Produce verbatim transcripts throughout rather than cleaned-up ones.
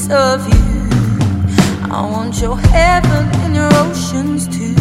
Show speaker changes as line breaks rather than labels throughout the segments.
piece of you. I want your heaven and your oceans too.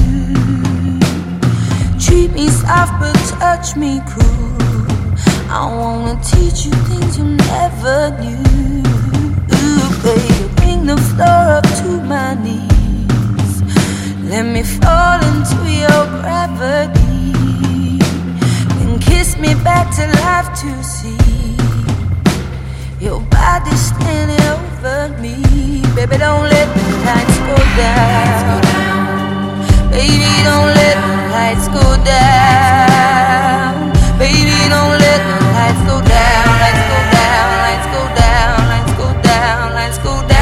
Treat me soft but touch me cruel. I wanna teach you things you never knew. Ooh, baby, bring the floor up to my knees. Let me fall into your gravity. Then kiss me back to life to see your body standing over me. Baby, don't let the lights go down. Baby, don't let the lights go down. Baby, don't let the lights go down. Lights go down, lights go down, lights go down, lights go down.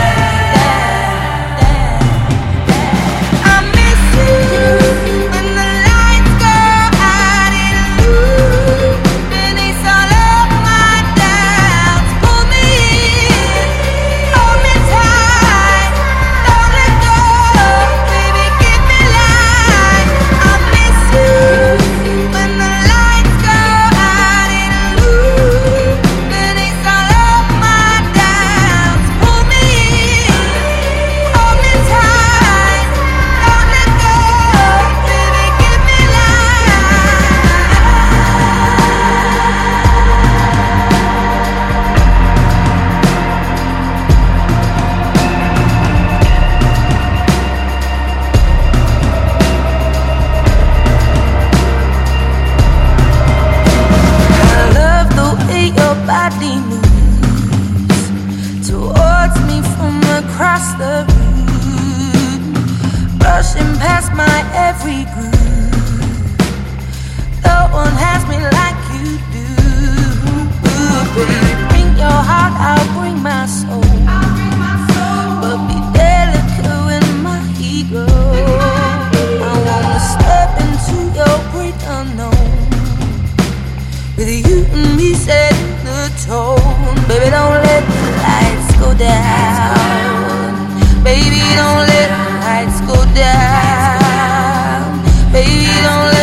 Body moves towards me from across the room, brushing past my every groove. No one has me like you do. Ooh, baby, bring your heart, I'll bring my soul. But be delicate with my ego. I wanna step into your great unknown, with you and me setting the tone. Baby, don't let the lights go down. Baby, don't let the lights go down. Baby, don't let